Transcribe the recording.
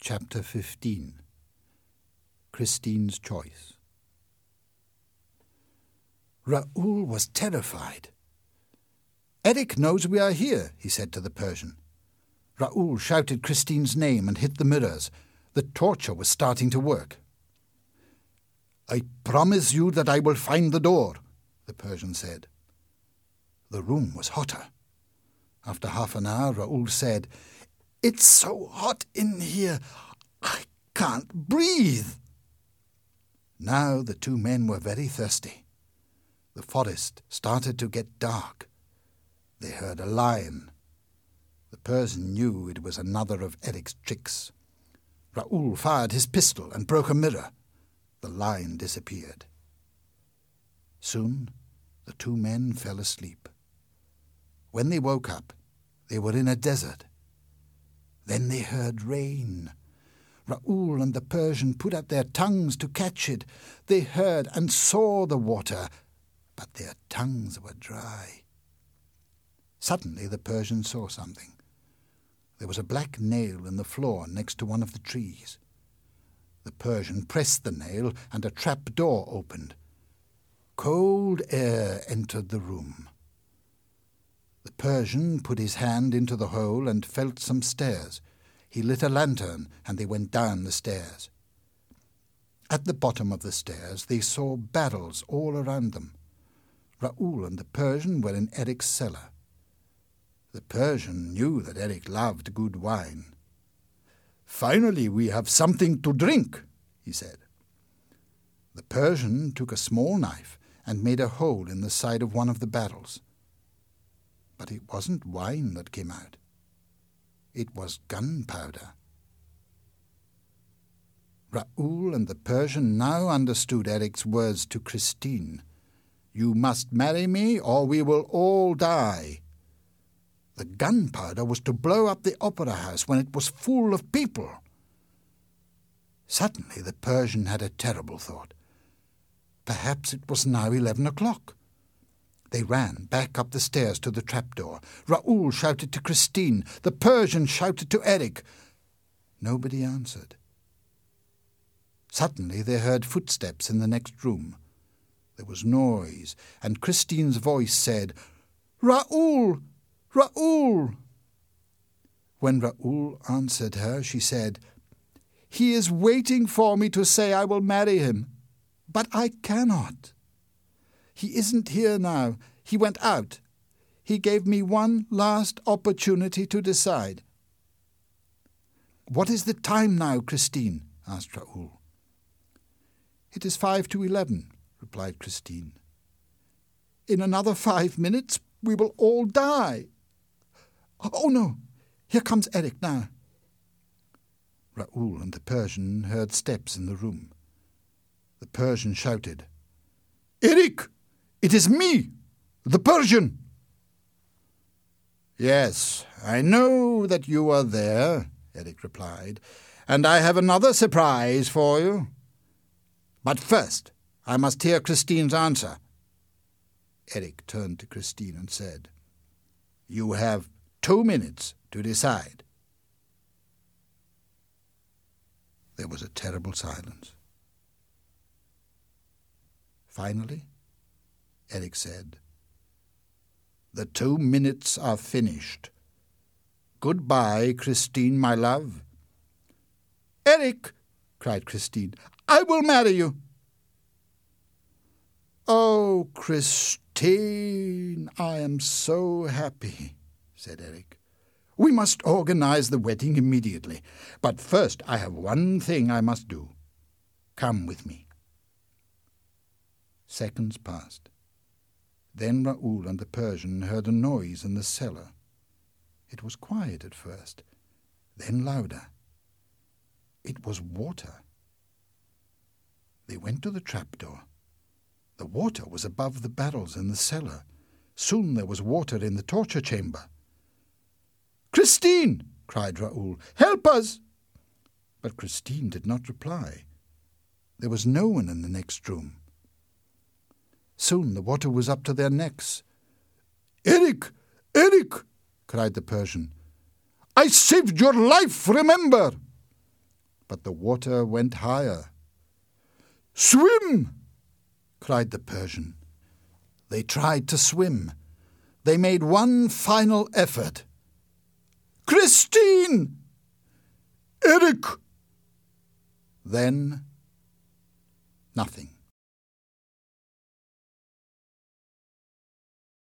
Chapter 15. Christine's Choice. Raoul was terrified. "Eric knows we are here," he said to the Persian. Raoul shouted Christine's name and hit the mirrors. The torture was starting to work. "I promise you that I will find the door," the Persian said. The room was hotter. After half an hour, Raoul said, "It's so hot in here, I can't breathe." Now the two men were very thirsty. The forest started to get dark. They heard a lion. The Persian knew it was another of Eric's tricks. Raoul fired his pistol and broke a mirror. The lion disappeared. Soon the two men fell asleep. When they woke up, they were in a desert. Then they heard rain. Raoul and the Persian put out their tongues to catch it. They heard and saw the water, but their tongues were dry. Suddenly the Persian saw something. There was a black nail in the floor next to one of the trees. The Persian pressed the nail and a trap door opened. Cold air entered the room. The Persian put his hand into the hole and felt some stairs. He lit a lantern and they went down the stairs. At the bottom of the stairs they saw barrels all around them. Raoul and the Persian were in Eric's cellar. The Persian knew that Eric loved good wine. "Finally we have something to drink," he said. The Persian took a small knife and made a hole in the side of one of the barrels. But it wasn't wine that came out. It was gunpowder. Raoul and the Persian now understood Eric's words to Christine. "You must marry me or we will all die." The gunpowder was to blow up the opera house when it was full of people. Suddenly the Persian had a terrible thought. Perhaps it was now 11 o'clock. They ran back up the stairs to the trapdoor. Raoul shouted to Christine. The Persian shouted to Eric. Nobody answered. Suddenly they heard footsteps in the next room. There was noise, and Christine's voice said, "Raoul! Raoul!" When Raoul answered her, she said, "He is waiting for me to say I will marry him, but I cannot. He isn't here now. He went out. He gave me one last opportunity to decide." "What is the time now, Christine?" asked Raoul. "It is 5 to 11, replied Christine. "In another 5 minutes we will all die. Oh no, here comes Eric now." Raoul and the Persian heard steps in the room. The Persian shouted, "Eric! It is me, the Persian." "Yes, I know that you are there," Eric replied, "and I have another surprise for you. But first, I must hear Christine's answer." Eric turned to Christine and said, "You have 2 minutes to decide." There was a terrible silence. Finally, Eric said, "The 2 minutes are finished. Goodbye, Christine, my love." "Eric," cried Christine, "I will marry you." "Oh, Christine, I am so happy," said Eric. "We must organize the wedding immediately. But first I have one thing I must do. Come with me." Seconds passed. Then Raoul and the Persian heard a noise in the cellar. It was quiet at first, then louder. It was water. They went to the trapdoor. The water was above the barrels in the cellar. Soon there was water in the torture chamber. "Christine!" cried Raoul. "Help us!" But Christine did not reply. There was no one in the next room. Soon the water was up to their necks. "Eric! Eric!" cried the Persian. "I saved your life, remember!" but the water went higher. "Swim!" cried the Persian. They tried to swim. They made one final effort. "Christine! Eric!" Then nothing.